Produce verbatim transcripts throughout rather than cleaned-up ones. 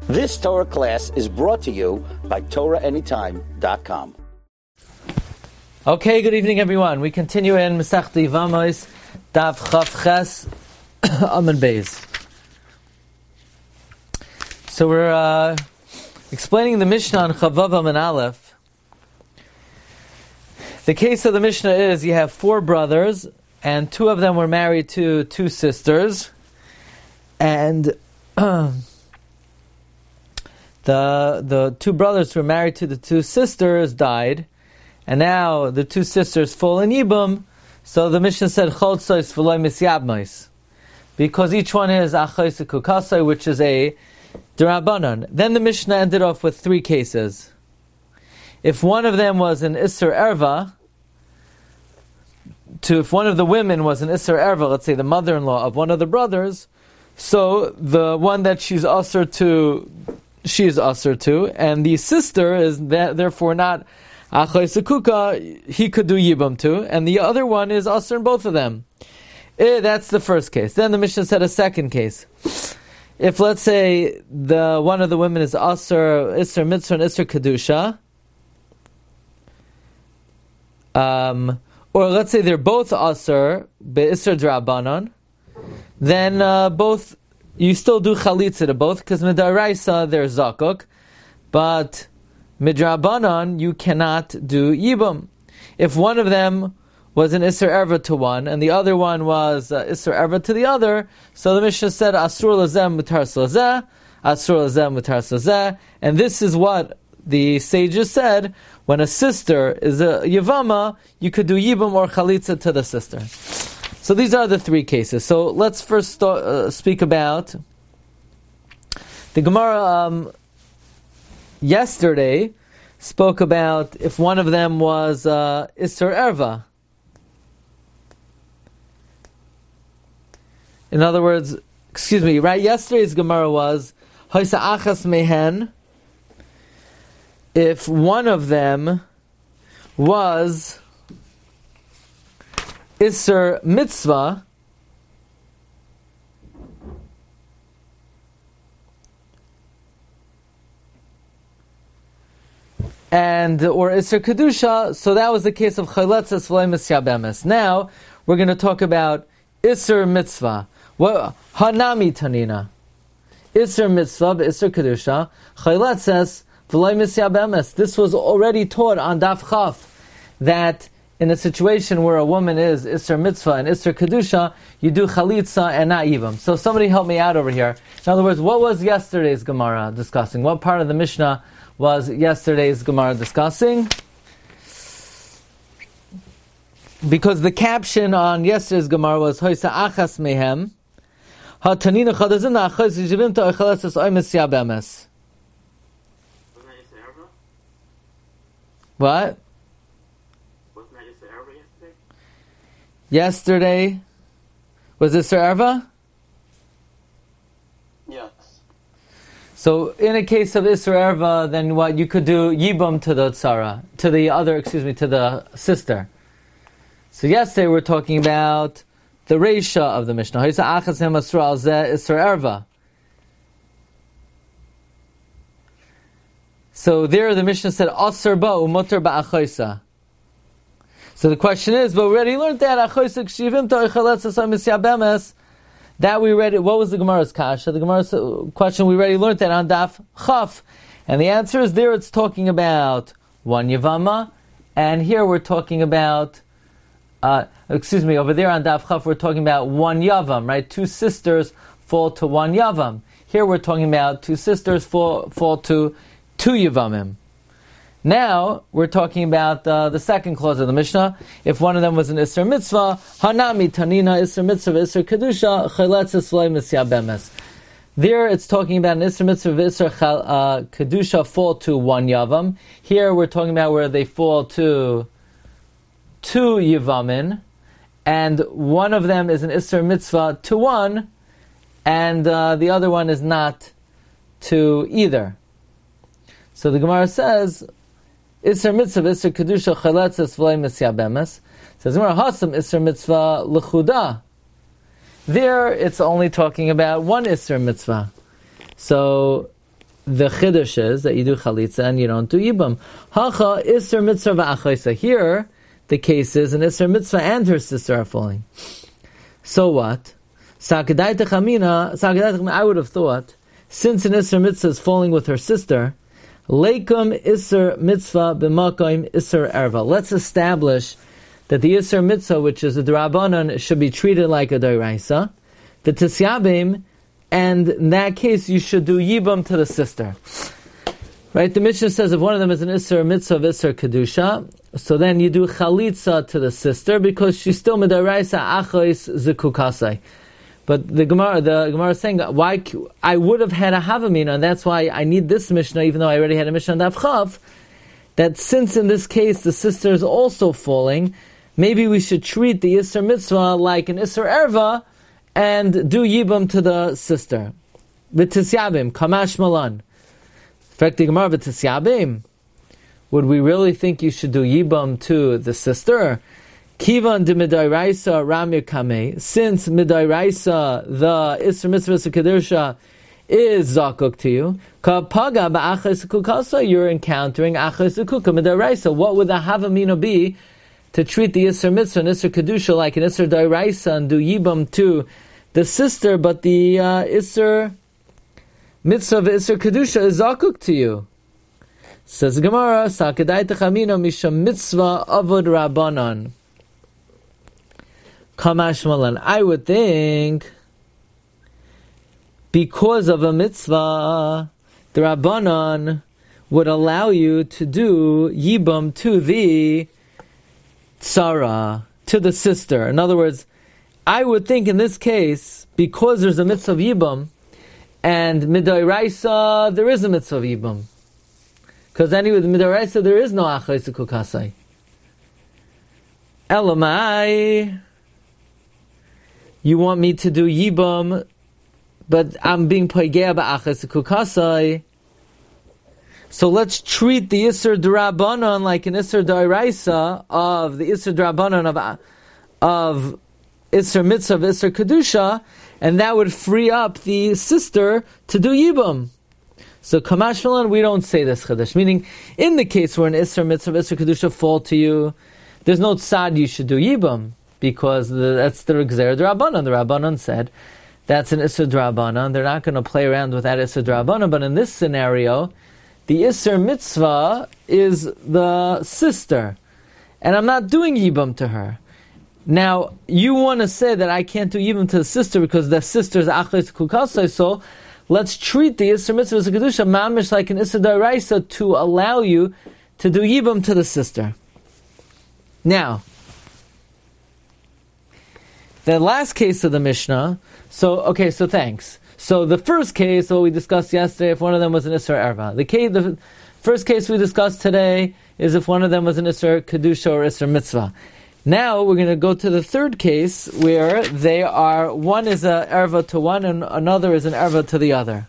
This Torah class is brought to you by Torah Anytime dot com. Okay, good evening, everyone. We continue in Masechta Yevamos, Daf Chaf Ches Amud Beis. So we're uh, explaining the Mishnah on Chavav Amud Aleph. The case of the Mishnah is you have four brothers, and two of them were married to two sisters, and the the two brothers who were married to the two sisters died, and now the two sisters fall in Yibum. So the Mishnah said Choltzois v'loy misyabmos, because each one is Achos Kukasai, which is a D'Rabbanan. Then the Mishnah ended off with three cases. If one of them was an Isser Erva, to if one of the women was an Isser Erva, let's say the mother-in-law of one of the brothers, so the one that she's usher to, she is usher to, and the sister is that, therefore not Achai Sekuka, he could do Yibam to, and the other one is usher in both of them. Eh, that's the first case. Then the Mishnah said a second case. If, let's say, the one of the women is usher, Isser Mitzvah and Isser Kedusha, um, or let's say they're both usher, Be'isser D'Rabbanan, then uh, both, you still do chalitza to both, because midaraisa they're zakuk, but midrabanan you cannot do yibum. If one of them was an isser erva to one, and the other one was uh, isser erva to the other, so the Mishnah said asur lazem mutar lazeh, asur lazem mutar lazeh, and this is what the sages said: when a sister is a yavama, you could do yibum or chalitza to the sister. So these are the three cases. So let's first start, uh, speak about the Gemara. Um, yesterday spoke about if one of them was uh, Isser Erva. In other words, excuse me, right? Yesterday's Gemara was Hoisa Achas Mehen. If one of them was Isser Mitzvah, and or Isser Kedusha, so that was the case of Chayletzes V'lei Misyabemes. Now we're going to talk about Isser Mitzvah. What Hanami Tanina? Isser Mitzvah, Isser Kedusha, Chayletzes V'lei Misyabemes. This was already taught on Daf Chaf, that in a situation where a woman is Isser Mitzvah and Isser Kedusha, you do Chalitza and not Yivam. So somebody help me out over here. In other words, what was yesterday's Gemara discussing? What part of the Mishnah was yesterday's Gemara discussing? Because the caption on yesterday's Gemara was Hoisa Achas Mehem Hatanina Chadazina Achas Yijivimta Echaletzes Oimes Yabemes. What? Yesterday, was it Sir Erva? Yes. So, in a case of Isser Erva, then what, you could do Yibam to the Tzara, to the other, excuse me, to the sister. So yesterday we were talking about the Reisha of the Mishnah. Ha'isa achas hem asur al zeh Isser Erva. So there the Mishnah said, Asur ba umoter ba'achoisa. So the question is, but we already learned that that we read it. What was the Gemara's kasha? The Gemara's question, we already learned that on Daf Chaf, and the answer is there. It's talking about one Yavama, and here we're talking about, uh, excuse me, over there on Daf Chaf we're talking about one Yavam, right? Two sisters fall to one Yavam. Here we're talking about two sisters fall fall to two Yavamim. Now, we're talking about uh, the second clause of the Mishnah. If one of them was an Isser Mitzvah, Hanami Tanina Isser Mitzvah Isser Kedusha Chayletzes V'lei Misyabemes. There it's talking about an Isser Mitzvah Isser uh, Kedusha fall to one Yavam. Here we're talking about where they fall to two Yavamin, and one of them is an Isser Mitzvah to one, and uh, the other one is not to either. So the Gemara says, Isser Mitzvah, Isser Kedusha, Chaletzes, V'lei Misyabemes. Says Gemara, Hasam Isser Mitzvah, L'chuda. There, it's only talking about one Isser Mitzvah. So, the chiddush is that you do chalitza and you don't do yibam. Hacha iser mitzvah v'achaisa. Here, the case is an iser mitzvah and her sister are falling. So what? Sakadai techamina, sakadai techamina, I would have thought, since an iser mitzvah is falling with her sister, leikum iser mitzvah b'makom iser erva. Let's establish that the iser mitzvah, which is a d'Rabbanan, should be treated like a d'oraisa. The tisyabim, and in that case, you should do yibam to the sister. Right? The Mishnah says if one of them is an iser mitzvah of iser kedusha, so then you do chalitza to the sister because she's still midaraisa achos zikukasai. But the Gemara, the Gemara is saying, why I would have had a havamina, and that's why I need this Mishnah, even though I already had a Mishnah on Daf Chav, that since in this case the sister is also falling, maybe we should treat the iser mitzvah like an iser erva, and do yibam to the sister. V'tisyabim, kamash malan. In fact, the Gemara, v'tisyabim, would we really think you should do yibam to the sister? Kivan de midairaisa ramir kameh. Since midairaisa, the iser mitzvah kedusha is zakuk to you, kapaga ba'achas kukasa, you're encountering achas kuka midairaisa. What would the havamina be to treat the iser mitzvah and iser kedusha like an iser dairaisa and do yibam to the sister, but the uh, iser mitzvah of iser kedusha is zakuk to you? Says the Gemara, sakadai techamina misham mitzvah avod rabbanon. Kamash malan. I would think because of a mitzvah, the rabbanon would allow you to do yibam to the tzara, to the sister. In other words, I would think in this case, because there's a mitzvah of yibam, and midairaisa, there is a mitzvah of yibam. Because anyway, the midairaisa, there is no achais kukasai. Elamai, you want me to do yibam, but I'm being poigea ba'achais kukasai. So let's treat the Isser D'Rabbanan like an Isser D'Oraisa of the Isser D'Rabbanan of, of Isser Mitzvah of Isser Kedusha, and that would free up the sister to do Yibam. So Kamash Malan, we don't say this Chadash. Meaning, in the case where an Isser Mitzvah of Isser Kedusha fall to you, there's no tzad you should do Yibam, because the, that's the Gzer D'Rabbanan. The Rabbanan said, that's an Isser D'Rabbanan. They're not going to play around with that Isser D'Rabbanan, but in this scenario, the Isser Mitzvah is the sister, and I'm not doing Yibam to her. Now, you want to say that I can't do Yibam to the sister because the sister's Achos Kukasai, so let's treat the Isser Mitzvah as a Kedusha Mamish like an Isser D'Oraisa to allow you to do Yibam to the sister. Now, the last case of the Mishnah, so, okay, so thanks. So the first case, what we discussed yesterday, if one of them was an Isser Erva. The case, the first case we discussed today is if one of them was an Isser Kedusha or Isser Mitzvah. Now we're going to go to the third case where they are, one is an Erva to one and another is an Erva to the other.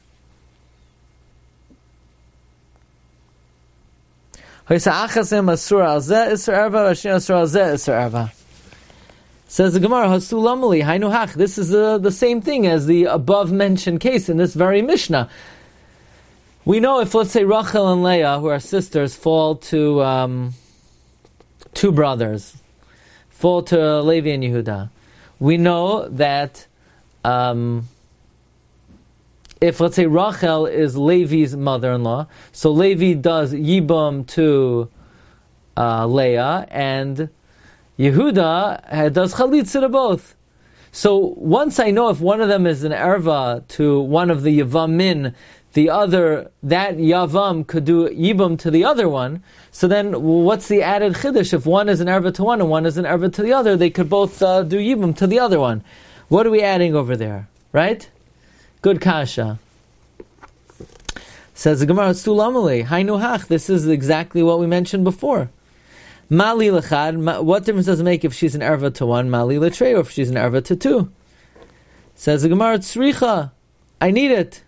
Says the Gemara, Hasulamali, Hainu Hach. This is uh, the same thing as the above mentioned case in this very Mishnah. We know if, let's say, Rachel and Leah, who are sisters, fall to um, two brothers, fall to Levi and Yehuda. We know that um, if, let's say, Rachel is Levi's mother-in-law, so Levi does Yibam to uh, Leah, and Yehuda does chalitza to both. So once I know if one of them is an erva to one of the yavamin, the other, that yavam could do yibam to the other one, so then what's the added chiddush? If one is an erva to one and one is an erva to the other, they could both uh, do yibam to the other one. What are we adding over there? Right? Good kasha. Says the Gemara, Sulamale, Hainu Hach. This is exactly what we mentioned before. Mali lechad, what difference does it make if she's an erva to one, mali letrei, or if she's an erva to two? Says the Gemara, tzricha, I need it.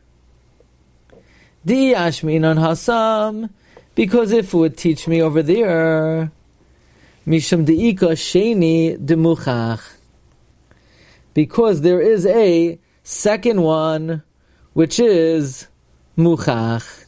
Di ashminon hasam, because if it would teach me over there, mishum deika sheni demuchach, because there is a second one, which is muchach.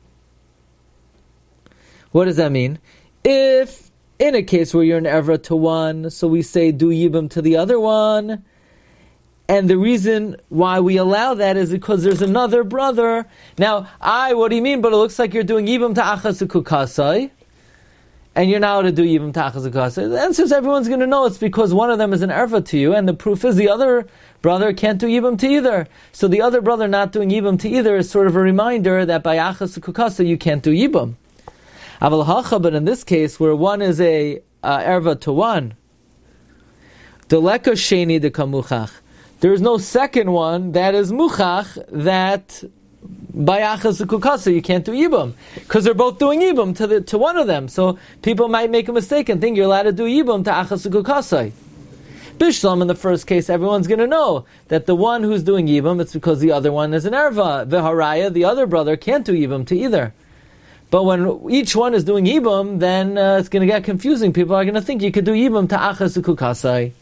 What does that mean? If in a case where you're an erva to one, so we say do yibum to the other one, and the reason why we allow that is because there's another brother. Now, I, what do you mean? But it looks like you're doing yibum to achas ukukasai, and you're now to do yibum to achas ukukasai. The answer is everyone's going to know it's because one of them is an erva to you, and the proof is the other brother can't do yibum to either. So the other brother not doing yibum to either is sort of a reminder that by achas ukukasai you can't do yibum. Aval hacha, but in this case, where one is a uh, erva to one, deleka sheni de kamuchach. There is no second one that is muchach that by achas ukukasa you can't do yibum because they're both doing yibum to the to one of them. So people might make a mistake and think you're allowed to do yibum to achas ukukasa. Bishlam, in the first case, everyone's going to know that the one who's doing yibum, it's because the other one is an erva. V'haraya, the other brother, can't do yibum to either. But when each one is doing yibum, then uh, it's going to get confusing. People are going to think you could do yibum to achas ukukasai.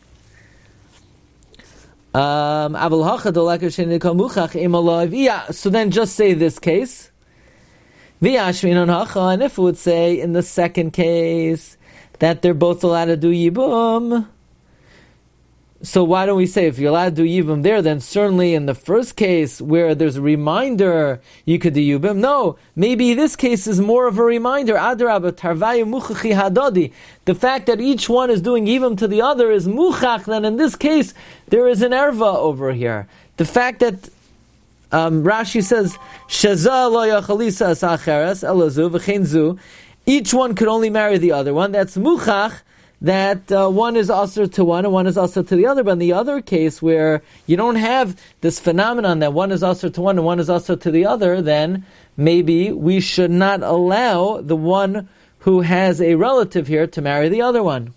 Um, so then just say this case. And if it would say in the second case that they're both allowed to do yibum, so why don't we say if you're allowed to do yibum there, then certainly in the first case where there's a reminder you could do yibum. No, maybe this case is more of a reminder. Adrabah tarvayu muchachi hadodi. The fact that each one is doing yibum to the other is muchach. Then in this case there is an erva over here. The fact that um, Rashi says shaza lo yachalisa asacheres elazu v'chenzu. Each one could only marry the other one. That's muchach. That uh, one is also to one and one is also to the other. But in the other case where you don't have this phenomenon that one is also to one and one is also to the other, then maybe we should not allow the one who has a relative here to marry the other one.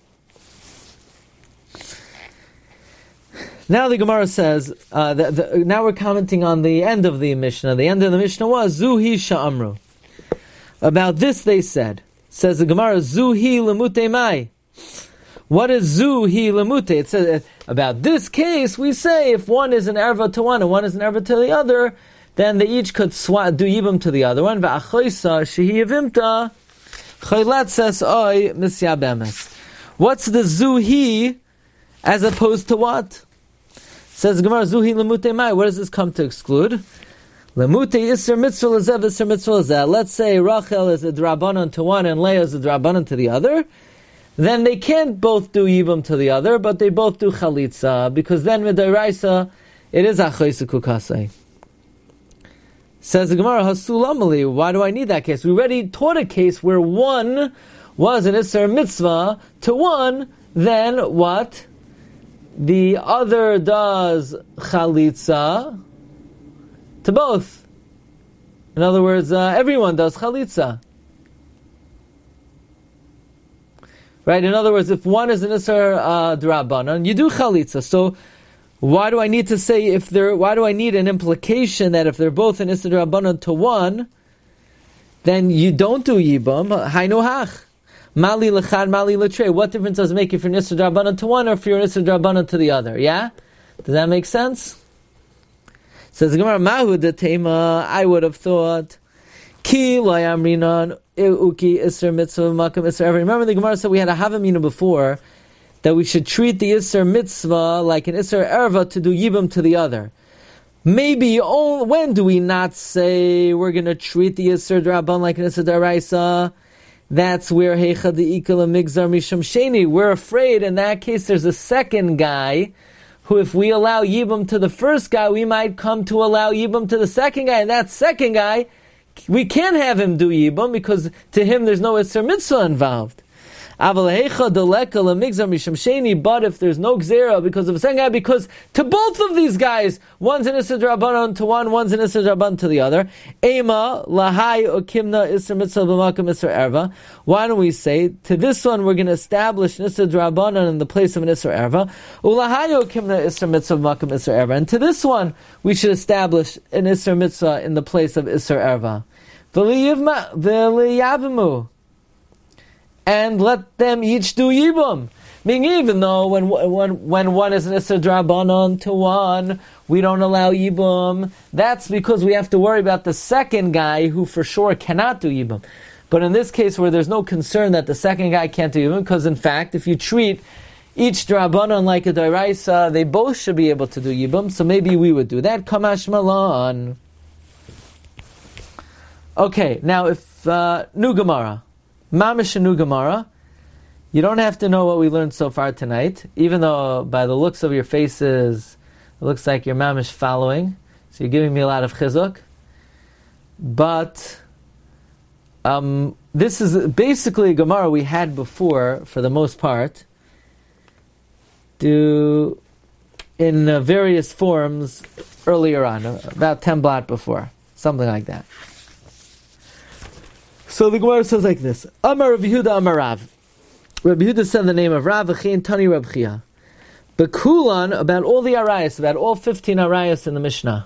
Now the Gemara says, uh, the, the, now we're commenting on the end of the Mishnah. The end of the Mishnah was, Zuhi sha'amru. About this they said. Says the Gemara, Zuhi lemute mai. What is zu hi lemute? It says about this case we say if one is an erva to one and one is an erva to the other, then they each could swa- do yibum to the other one. Va'achoisa shehi yivimta chaylatzes oy misyabemes. What's the zuhi as opposed to what? Says Gemara zuhi lemute mai. What does this come to exclude? Lemute iser mitzvah lezeh iser mitzvah lezeh. Let's say Rachel is a drabanan to one and Leah is a drabanan to the other. Then they can't both do yibum to the other, but they both do chalitza, because then with the Raisa, it is achayis ukukasai. Says the Gemara, Hasulamali, why do I need that case? We already taught a case where one was an Isser mitzvah to one, then what? The other does chalitza to both. In other words, uh, everyone does chalitza. Right? In other words, if one is an Isser uh, D'Rabbanan, you do Chalitza. So, why do I need to say if they're, why do I need an implication that if they're both an Isser D'Rabbanan to one, then you don't do Yibam? Hainu hach. Mali lechad, mali letrei. What difference does it make if you're an Isser D'Rabbanan to one or if you're an Isser D'Rabbanan to the other? Yeah? Does that make sense? Says the Gemara, Mahu de Tema, I would have thought, Ki lo yamrinan, Uki Isser Mitzvah Makam Isser Erva. Remember the Gemara said we had a Havamina before that we should treat the Isser Mitzvah like an Isser Erva to do Yibam to the other. Maybe, oh, when do we not say we're going to treat the Isser D'Rabban like an Isser D'Araisa? That's where Heicha De'ikal Migzar Misham Sheni. We're afraid in that case there's a second guy who, if we allow Yibam to the first guy, we might come to allow Yibam to the second guy, and that second guy we can't have him do Yibam because to him there's no Isser Mitzvah involved. But if there's no Gzera because of the second guy, because to both of these guys, one's an Isser D'Rabbanan to one, one's an Isser D'Rabbanan to the other. Ema, Lahai, Ukimna, Isser Mitzvah, B'makam, Isser Erva. Why don't we say, to this one we're going to establish an Isser D'Rabbanan in the place of an Isser Erva. Ulahai, Ukimna, Isser Mitzvah, B'makam, Isser Erva. And to this one, we should establish an Isser Mitzvah in the place of Isser Erva. V'liyavimu. And let them each do Yibam. Meaning, even though when when when one is an Isser Drabanan to one, we don't allow Yibum. That's because we have to worry about the second guy who for sure cannot do Yibum. But in this case, where there's no concern that the second guy can't do Yibum, because in fact, if you treat each Drabanan like a Doraisa, they both should be able to do Yibum. So maybe we would do that. Kamash Malan. Okay, now if uh, New Gemara, Mamish and New Gemara. You don't have to know what we learned so far tonight, even though by the looks of your faces, it looks like you're mamish following. So you're giving me a lot of chizuk. But um, this is basically a Gemara we had before, for the most part, do in uh, various forms earlier on, about ten blot before, something like that. So the Gemara says like this: Amar Rav Yehuda Amar Rav. Rabbi Yehuda said the name of Rav V'chein Tani Reb Chia. Bekulan, about all the arayos, about all fifteen arayos in the Mishnah.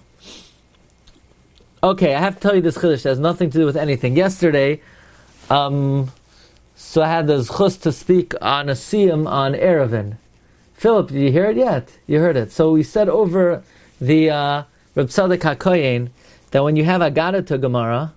Okay, I have to tell you this chiddush. It has nothing to do with anything. Yesterday, um, so I had the zchus to speak on a siyum on Erevin. Philip, did you hear it yet? You heard it. So we said over the uh, Reb Tzadok HaKoyen that when you have Agada to Gemara,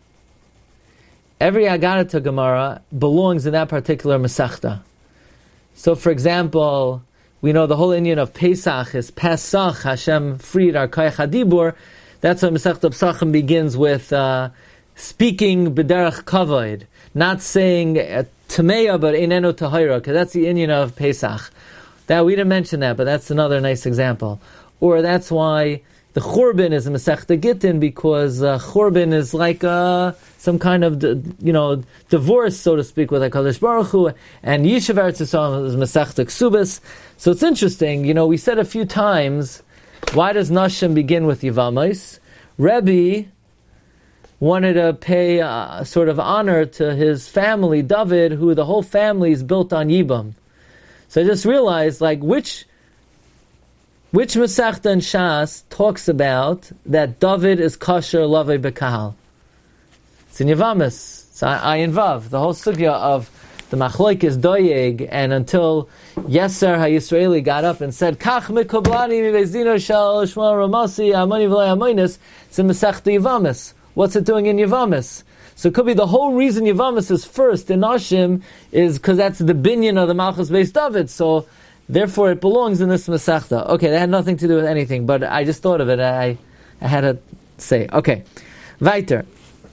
every Agada to Gemara belongs in that particular Masechta. So, for example, we know the whole Indian of Pesach is Pesach, Hashem freed our Koyach HaDibur. That's why Masechta Pesachim begins with uh, speaking B'derech Kavod, not saying uh, Tameya, but Einenu Tahira, because that's the Indian of Pesach. That we didn't mention that, but that's another nice example. Or that's why the Churban is a Masechta Gittin, because uh, Churban is like uh, some kind of, you know, divorce, so to speak, with HaKadosh Baruch Hu, and Yishuv Eretz Yisrael is Masechta Ksubas. So it's interesting, you know, we said a few times, why does Nashim begin with Yivamos? Rebbe wanted to pay uh, sort of honor to his family, David, who the whole family is built on Yibam. So I just realized, like, which Which Masechta in Shas talks about that David is kosher lavei bekahal? It's in Yavamis. It's Ayin Vav. The whole sugya of the machloik is doyeg, and until Yeser HaYisraeli got up and said, Kach mikoblani mivezino shal shma ramasi amani v'lei amoinis, it's in Masechta Yavamis. What's it doing in Yavamis? So it could be the whole reason Yavamis is first in Nashim is because that's the binyan of the Malchus Beis David. So therefore, it belongs in this Masechta. Okay, that had nothing to do with anything, but I just thought of it. I, I had to say. Okay, weiter.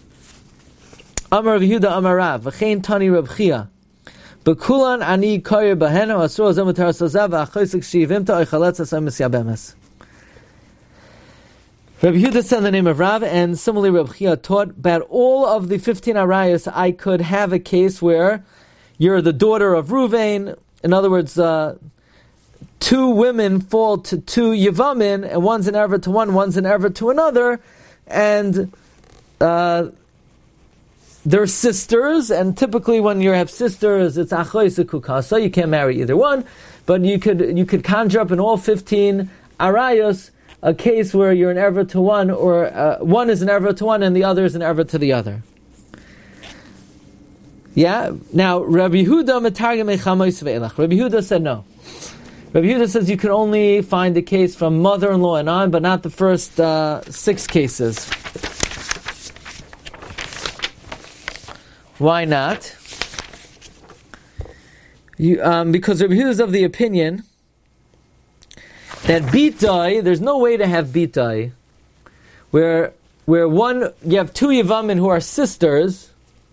Amar Rav Yehuda Amar Rav V'chein Tani Reb Chia Bekulan Ani Koyer Bahena Asur Azam Tar Sazav V'Achoisik Shivimta Oichaletz Asam Misyabemes. Reb Yehuda said the name of Rav, and similarly Reb Chia taught about all of the fifteen arayos. I could have a case where you're the daughter of Ruvain. In other words, uh, two women fall to two Yevamin, and one's an erva to one, one's an erva to another, and uh, they're sisters, and typically when you have sisters, it's achois kukasa, you can't marry either one, but you could you could conjure up in all fifteen arayos a case where you're an erva to one, or uh, one is an erva to one, and the other is an erva to the other. Yeah. Now, Rabbi Yehuda metargem echamois ve'elach. Rabbi Yehuda said no. Rabbi Yehuda says you can only find the case from mother-in-law and on, but not the first uh, six cases. Why not? You, um, because Rabbi Yehuda is of the opinion that bitai, there's no way to have bitai, where where one you have two Yevamin who are sisters,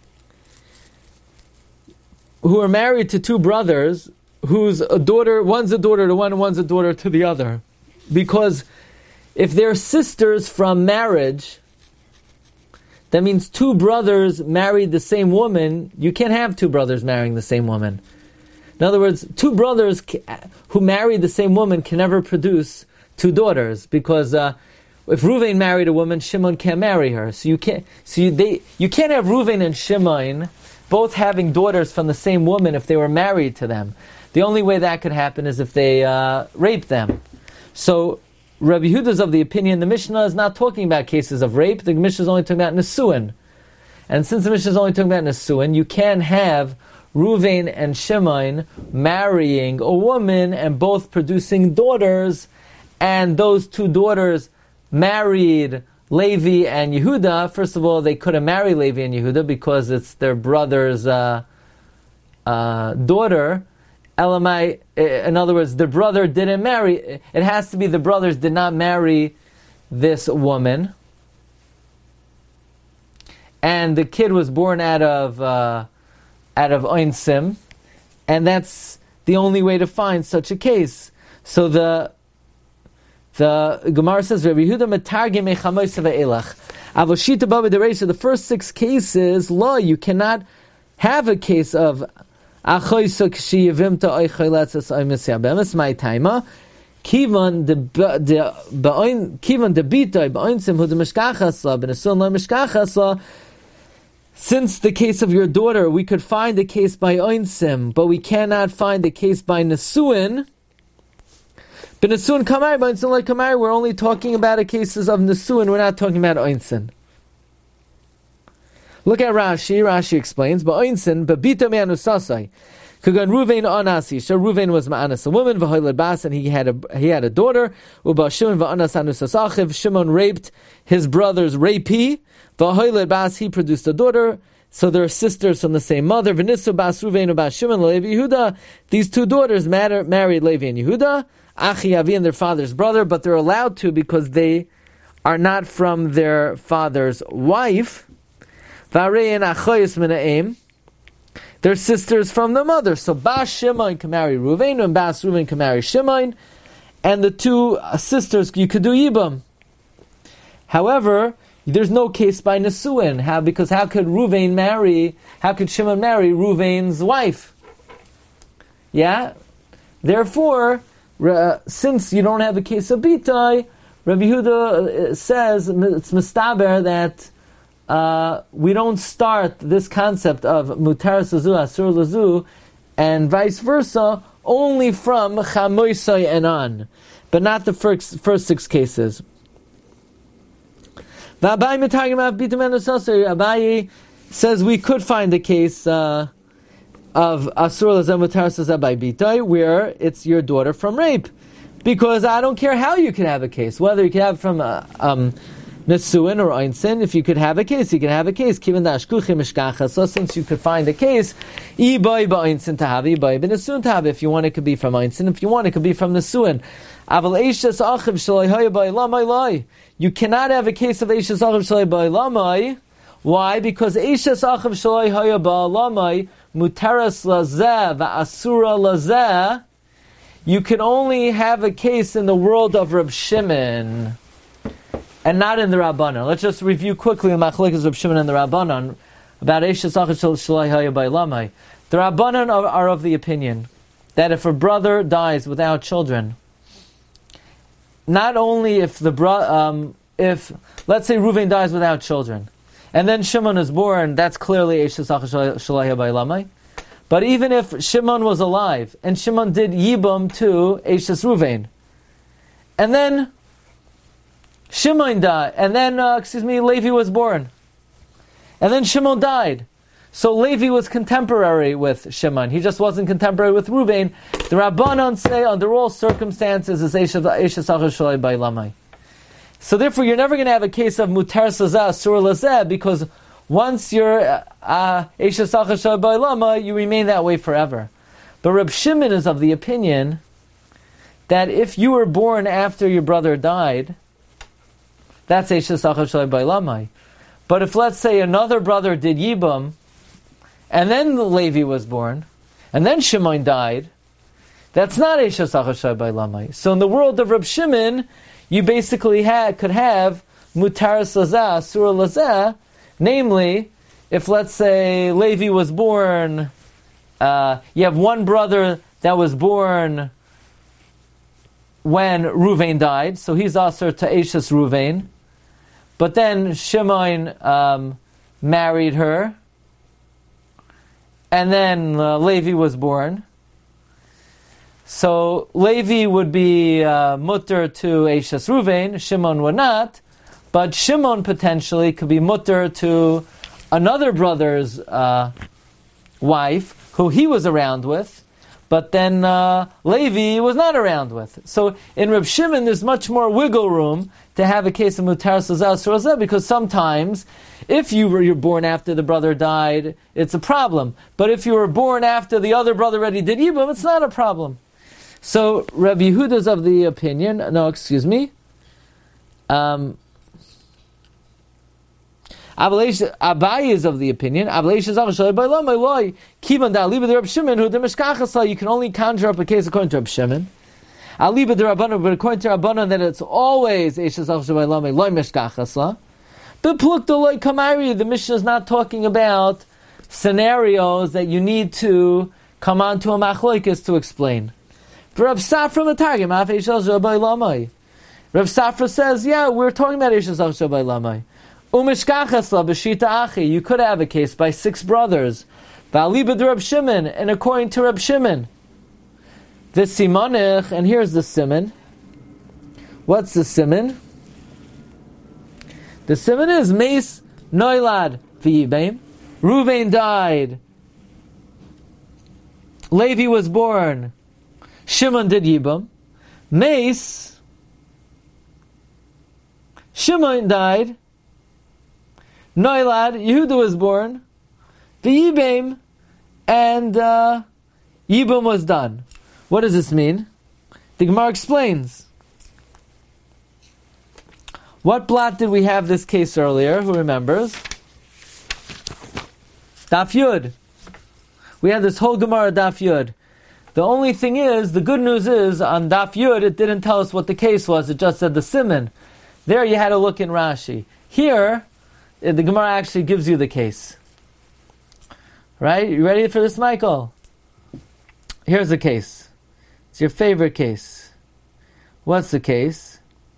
who are married to two brothers, who's a daughter, one's a daughter to one, and one's a daughter to the other. Because if they're sisters from marriage, that means two brothers married the same woman. You can't have two brothers marrying the same woman. In other words, two brothers who married the same woman can never produce two daughters, because uh, if Ruvain married a woman, Shimon can't marry her. So you can't. So you, they you can't have Ruvain and Shimon both having daughters from the same woman if they were married to them. The only way that could happen is if they uh, raped them. So Rabbi Yehuda is of the opinion the Mishnah is not talking about cases of rape. The Mishnah is only talking about Nesuin. And since the Mishnah is only talking about Nesuin, you can have Ruvain and Shimon marrying a woman and both producing daughters, and those two daughters married Levi and Yehuda. First of all, they couldn't marry Levi and Yehuda because it's their brother's uh, uh, daughter. Elamai, in other words, the brother didn't marry. It has to be the brothers did not marry this woman. And the kid was born out of uh, out of Oinsim, and that's the only way to find such a case. So the the Gemara says, Rabbi Yehuda metargim mechamois ve'elach. Avoshita bava dereisha. The first six cases, law, you cannot have a case of achoisa k'shiyavimta oichayletzes oimisyabemis my taima. Kivan de de beoin kivan de bitay beoinsim hu de mishkachasla ben asun la mishkachasla. Since the case of your daughter, we could find a case by Oinsim, but we cannot find a case by Nesuin. But Nesuin Kamari, by Oinsim like Kamari, we're only talking about a cases of Nesuin, we're not talking about Oinsim. Look at Rashi, Rashi explains, but Oinsim, Babita me'anusasai. Kagan Ruvain anasi. So Ruvain was ma'anas a woman, v'hoyled bas, and he had a he had a daughter. Uba Shimon v'anas anusasachiv. Shimon raped his brother's rapee. V'hoyled bas, he produced a daughter. So they're sisters from the same mother. V'nisu bas Ruvain ubas Shimon Levi Yehuda. These two daughters matter, married Levi and Yehuda, Achi Avi and their father's brother, but they're allowed to because they are not from their father's wife. V'arein achoyis mina'im. They're sisters from the mother. So Bas Shimon can marry Ruvain, and Bas Ruvain can marry Shimon, and the two sisters, you could do Yibam. However, there's no case by Nesuin. How? Because how could Ruvain marry, how could Shimon marry Ruvain's wife? Yeah? Therefore, uh, since you don't have a case of Bitai, Rabbi Yehuda says, it's mistaber that Uh, we don't start this concept of mutar sazu asur lazu and vice versa only from chamoisai and on, but not the first first six cases. Abaye says we could find a case uh, of asur lazu mutar sazu by bitai where it's your daughter from rape, because I don't care how you can have a case, whether you can have from uh, um. Nesuin or Einsin, if you could have a case, you can have a case. So since you could find a case, if you want, it could be from Einsin. If you want, it could be from Nesuin. You cannot have a case of Eishes Achiv Shalai Ba'Lamai. Why? Because Eishes Achiv Shalai Haya Ba'Lamai Mutaras Lazeh Va'asura Lazeh. You can only have a case in the world of Reb Shimon, and not in the Rabbanon. Let's just review quickly the Machlekes of Shimon and the Rabbanon about Eishes Achiv Shalai Haya Ba'Lamai. The Rabbanon are, are of the opinion that if a brother dies without children, not only if the bro, um, if let's say Ruvain dies without children, and then Shimon is born, that's clearly Eishes Achiv Shalai Haya Ba'Lamai. But even if Shimon was alive and Shimon did Yibam to Eishes Ruvain, and then Shimon died, and then, uh, excuse me, Levi was born. And then Shimon died. So Levi was contemporary with Shimon. He just wasn't contemporary with Ruvain. The Rabbanon say, under all circumstances, is Eishes Achiv Shalai Ba'Lamai. So therefore, you're never going to have a case of Mutar Sazah, Sur Lazeh, because once you're Eishes Achiv Shalai Ba'Lamai, you remain that way forever. But Reb Shimon is of the opinion that if you were born after your brother died, that's Eishes Achiv Shalai Ba'Lamai. But if, let's say, another brother did Yibam, and then Levi was born, and then Shimon died, that's not Eishes Achiv Shalai Ba'Lamai. So in the world of Reb Shimon, you basically had, could have Mutar Sazah, Sur Lazeh, namely, if, let's say, Levi was born, uh, you have one brother that was born when Ruvain died, so he's also to Eishes Ruvain. But then Shimon um, married her, and then uh, Levi was born. So Levi would be uh, mutter to Eishes Ruvain, Shimon would not, but Shimon potentially could be mutter to another brother's uh, wife who he was around with, but then uh, Levi was not around with. So in Reb Shimon, there's much more wiggle room to have a case of mutar sazah surazah, because sometimes if you were you're born after the brother died, it's a problem. But if you were born after the other brother already did yibum, it's not a problem. So Rabbi Yehuda's of the opinion. No, excuse me. Um, Abaye is of the opinion. You can only conjure up a case according to Reb Shimon. Aliba de Rabbanan, but according to Rabbanan, that it's always Eishes Achshav B'Lomei Loi Meshkachasla. But Plukta Loi Kamari, the Mishnah is not talking about scenarios that you need to come on to a machloikis to explain. For Rav Safra Matargim, Af Eishes Achshav B'Lomei. Rav Safra says, yeah, we're talking about Eishes Achshav B'Lomei. Umeshkachasla B'Shita Achi, you could have a case by six brothers. V'Aliba de Reb Shimon, and according to Reb Shimon. The simanich, and here's the siman. What's the siman? The siman is Meis Noilad v'Yibeim. Ruvain died. Levi was born. Shimon did Yibam. Meis. Shimon died. Noilad, Yehuda was born. V'Yibeim, and uh, Yibam was done. What does this mean? The Gemara explains. What blot did we have this case earlier? Who remembers? Daf Yud. We had this whole Gemara Daf Yud. The only thing is, the good news is, on Daf Yud, it didn't tell us what the case was. It just said the siman. There you had to look in Rashi. Here, the Gemara actually gives you the case. Right? You ready for this, Michael? Here's the case. It's your favorite case. What's the case?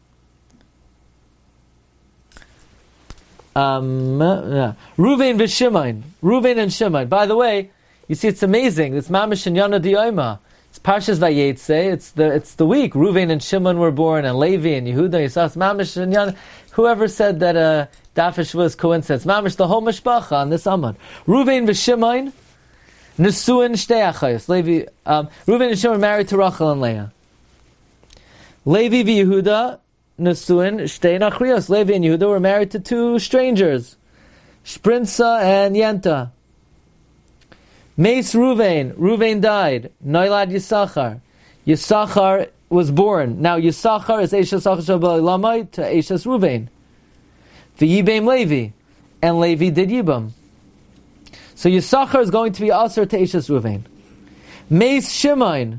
Um, yeah. Ruvain v'Shimon. Ruvain and Shimon. By the way, you see, it's amazing. It's Mamish and Yana Diyoma. It's Parshas Vayetze. It's the it's the week. Ruvain and Shimon were born, and Levi and Yehuda. Yisas Mamish and Yana. Whoever said that uh, Dafish was coincidence? Mamish the whole mishpacha on this Amud. Ruvain v'Shimon. Nesuin shtei achayos. Levi, um, Reuven and Shimon married to Rachel and Leah. Levi v'Yehuda, Nesuin shtei nachrios. Levi and Yehuda were married to two strangers, Shprinza and Yenta. Meis Reuven, Reuven died. Noilad Yisachar. Yisachar was born. Now Yisachar is Eishes Achshav B'Lomei to Eishes Reuven. V'Yibeim Levi, and Levi did Yibam. So Yisachar is going to be Aser to Eishes Ruvain. Meis Shimon.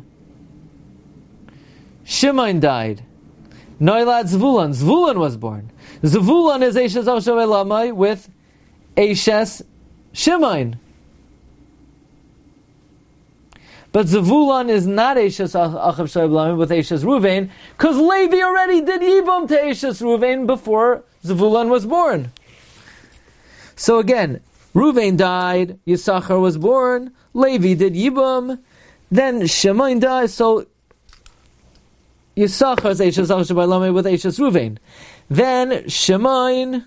Shimon died. Noilad Zvulun. Zvulun was born. Zvulun is Eishes Achshav B'Lomei with Eishes Shimon. But Zvulun is not Eishes Achshav B'Lomei with Eishes Ruvain, because Levi already did Yibam to Eishes Ruvain before Zvulun was born. So again, Ruvain died, Yisachar was born, Levi did Yibam, then Shimon died, so Yisachar is Eishes Achshav B'Lomei with Eishes Ruvain. Then Shimon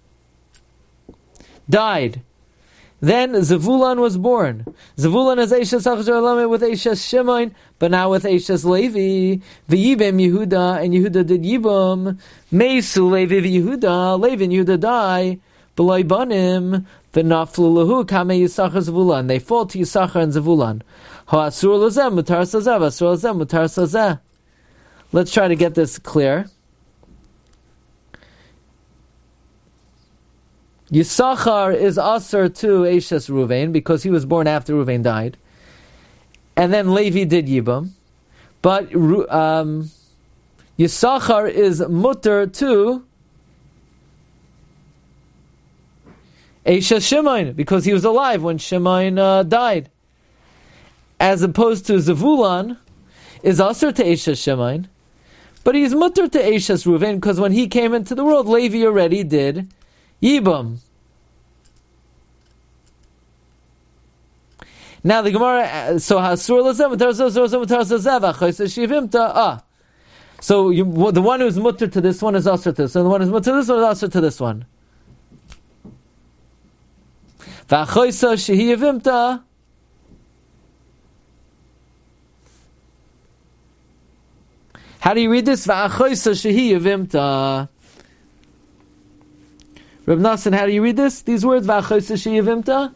died. Then Zavulon was born. Zavulon is Eishes Achshav B'Lomei with Eishes Shimon, but now with Eishes Levi. V'Yibam Yehuda, and Yehuda did Yibam. Meisu Levi v'Yehuda, Levi and Yehuda die. B'loi banim. V'naflu kame Yisachar Zavulon. They fall to Yisachar and Zavulon. Ha'asur lazeh mutar sazeh, v'asur lazeh mutar sazeh. Let's try to get this clear. Yisachar is asur to Eishes Ruvain because he was born after Ruvain died, and then Levi did Yibam. But um, Yisachar is mutar to Eishes Shimon, because he was alive when Shimon uh, died. As opposed to Zavulon, is also to Eishes Shimon, but he's mutter to Eishes Ruvain, because when he came into the world, Levi already did Yibam. Now the Gemara, so Hasur Lazem, ah. So you, the one who's mutter to this one is also to this one, the one who's mutter to this one is also to this one. How do you read this? Va'achoisa shehi yevimta. Reb Nassan, how do you read this? These words, va'achoisa shehi yevimta?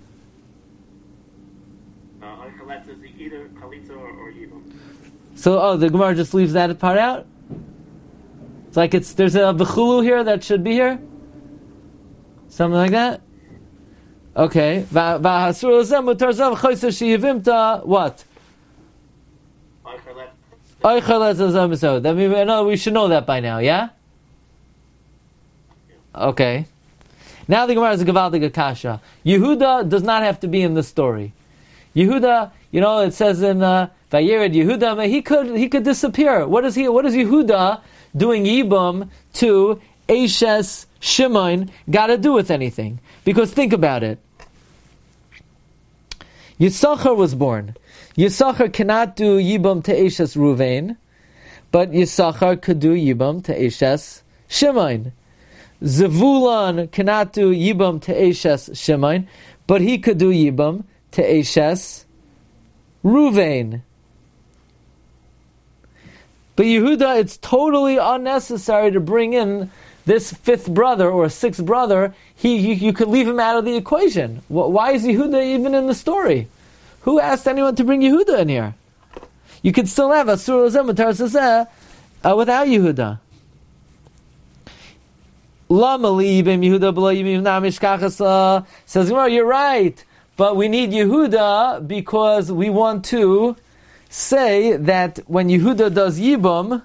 Either chalitza or, or yibum. So, oh, the Gemara just leaves that part out? It's like it's there's a v'chulu here that should be here? Something like that? Okay. Va'hasur l'zem mutar zav choysa sheyivimta, what? Oichalet zazam so. That means, no, we should know that by now, yeah? Okay. Now the Gemara is a Gavaldig Akasha. Yehuda does not have to be in the story. Yehuda, you know, it says in uh, Vayered Yehuda, he could he could disappear. What is he? What is Yehuda doing Yibum to Eshes Shimon got to do with anything? Because think about it. Yisachar was born. Yisachar cannot do Yibum to Eshes Ruvain, but Yisachar could do Yibum to Eshes Shimon. Zevulun cannot do Yibum to Eshes Shimon, but he could do Yibum to Eshes Ruvain. But Yehuda, it's totally unnecessary to bring in this fifth brother or sixth brother. He, you, you could leave him out of the equation. Why is Yehuda even in the story? Who asked anyone to bring Yehuda in here? You could still have Asur Lazem Tar uh without Yehuda. Says, well, you're right. But we need Yehuda because we want to say that when Yehuda does Yibum,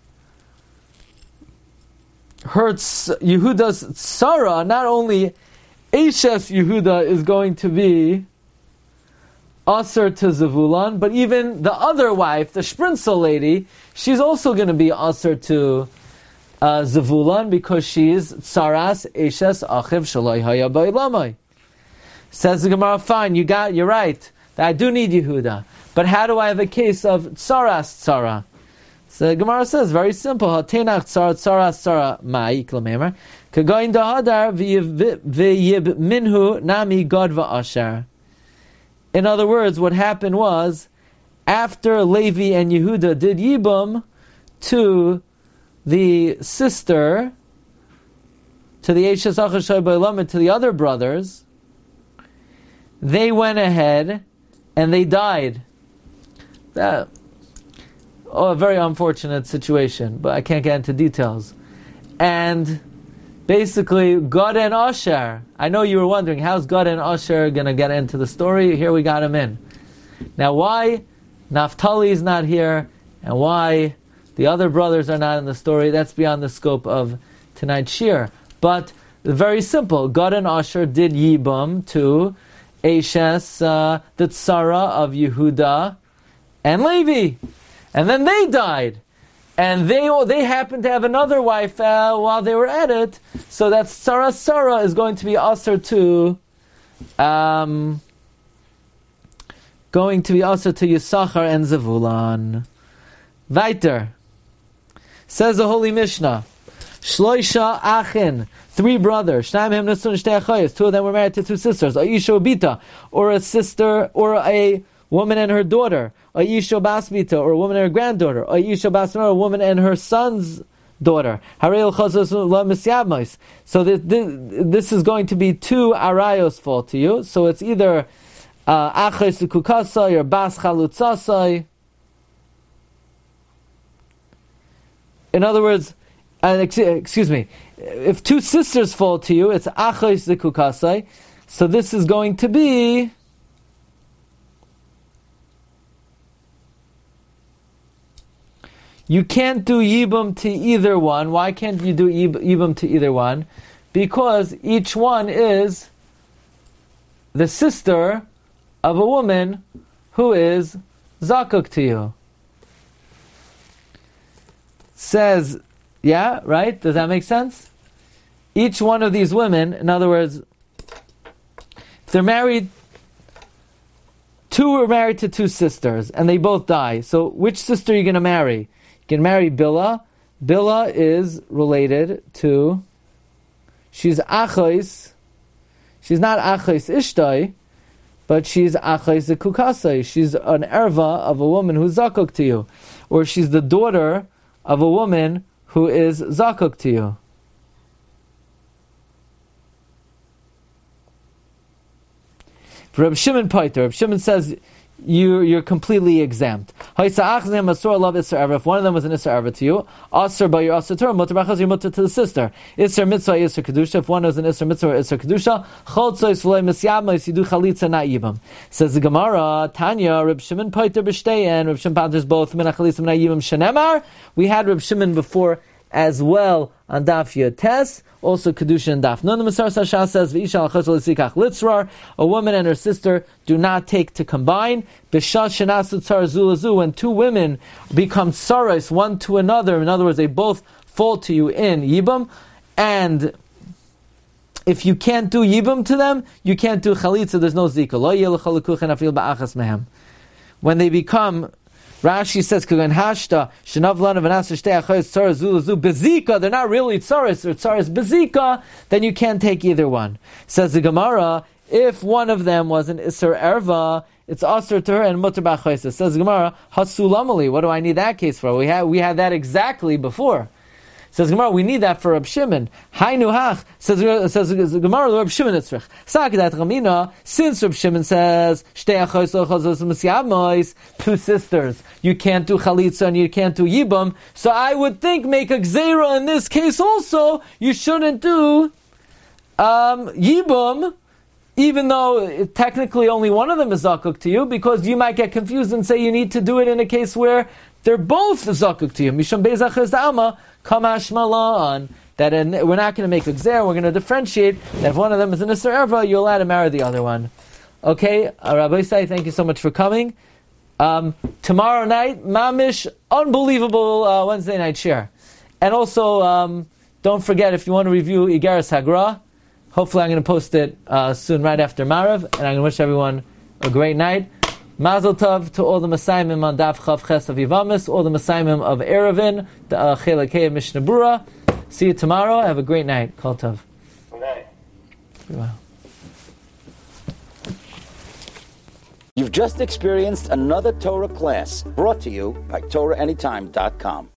hurts Yehuda's Tzara, not only Eshes Yehuda is going to be Aser to Zevulun, but even the other wife, the Shprinsel lady, she's also going to be Aser to uh, Zevulun because she's Tzaras Eshes Achiv Shaloi Haya Ba'ilamai. Says the Gemara, fine, you got, you're right. I do need Yehuda. But how do I have a case of Tzaras Tzara? So the Gemara says, very simple. Hatenach Tzara Tzaras Tzara Ma'ik Lamemer. Kagoin Dahadar v'yib minhu nami God va'asher. In other words, what happened was, after Levi and Yehuda did Yibum to the sister, to the Eshes Achar Shai Ba'olam, to the other brothers, they went ahead and they died. That, oh, a very unfortunate situation, but I can't get into details. And basically, Gad and Asher, I know you were wondering, how's Gad and Asher going to get into the story? Here we got him in. Now, why Naphtali is not here, and why the other brothers are not in the story, that's beyond the scope of tonight's shir. But, very simple, Gad and Asher did Yibum to Eshes, uh, the Tzara of Yehuda and Levi. And then they died. And they they happened to have another wife uh, while they were at it. So that Tzara Tzara is going to be Aser to um, going to be Aser to Yisachar and Zevulun. Weiter. Says the Holy Mishnah. Shloisha Achin, three brothers. Two of them were married to two sisters. Aisha Bita, or a sister, or a woman and her daughter. Aisha Basbita, or a woman and her granddaughter. Aisha Basmar, a woman and her son's daughter. So this, this is going to be two arayos fall to you. So it's either Achais uh, Kukasai or Bas Chalutzasai. In other words, Uh, excuse me, if two sisters fall to you, it's Achos Zikukasai. So this is going to be you can't do Yibum to either one. Why can't you do Yibum to either one? Because each one is the sister of a woman who is Zakuk to you. Says, yeah, right? Does that make sense? Each one of these women, in other words, if they're married, two were married to two sisters, and they both die. So which sister are you going to marry? You can marry Bilhah. Bilhah is related to, she's Achos, she's not Achos Ishtai, but she's Achos Zikukasai. She's an erva of a woman who's zakuk to you. Or she's the daughter of a woman who is zakuk to you. Reb Shimon Paiter, Reb Shimon says you, you're completely exempt. If one of them was an Isser Erva to you, Asr by your Asr Torah, Mutter B'achaz, you're Mutter to the sister. Isser Mitzvah, Isser Kedusha. If one was an Isser Mitzvah or Isser Kedusha, Choltzois V'loi Misyabmos, you do Chalitza, not Yibam. Says the Gemara, Tanya, Reb Shimon Paiter B'shteyen, Reb Shimon Paiter's both, Mina Chalitza, Mina Yibam, Shenemar. We had Reb Shimon before as well on Daf Yotes, also Kedusha and Daf Nun. The Masar Sasha says, V'isha al-chos l'sikach litzrar, a woman and her sister do not take to combine. B'shah shenasu tzar zu l'zu, when two women become tsaros one to another, in other words, they both fall to you in Yibam, and if you can't do Yibam to them, you can't do Chalitza, there's no Zika. Lo yeh l'chalikuchen afil ba'achas mehem. When they become, Rashi says, "Kagan hashta shenav lana v'nasa shtei achayos tzaras zu l'zu bezika." They're not really tzaras; they're tzaras bezika. Then you can't take either one. Says the Gemara, if one of them was an Isser Erva, it's Asr to her and Mutter B'achayos. Says the Gemara, Hasulamali. What do I need that case for? We had we had that exactly before. Says Gemara, we need that for Reb Shimon. Hainu hach. Says says Gemara, Reb Shimon itzrich. Sakidat Ramina. Since Reb Shimon says shtei achos l'chazos misyabmos, two sisters, you can't do chalitza and you can't do yibam. So I would think make a gzeira in this case also. You shouldn't do um, yibam, even though technically only one of them is zakuk to you, because you might get confused and say you need to do it in a case where they're both zakuk to you. Misham beizachas da'alma. Kamash Malan, that in, we're not going to make a gzer, we're going to differentiate that if one of them is an Isser Erva, you're allowed to marry the other one. Okay, uh, Rabbi Isai, thank you so much for coming. Um, tomorrow night, Mamish, unbelievable uh, Wednesday night share. And also, um, don't forget, if you want to review Igaris Hagra, hopefully I'm going to post it uh, soon, right after Marav, and I'm going to wish everyone a great night. Mazel Tov to all the Masayimim on Daf Chav Ches of Yivamis, all the Masayimim of Erevin, the uh, Chelakei of Mishnah Brura. See you tomorrow. Have a great night. Kol Tov. Good night. Wow. You've just experienced another Torah class brought to you by Torah Anytime dot com.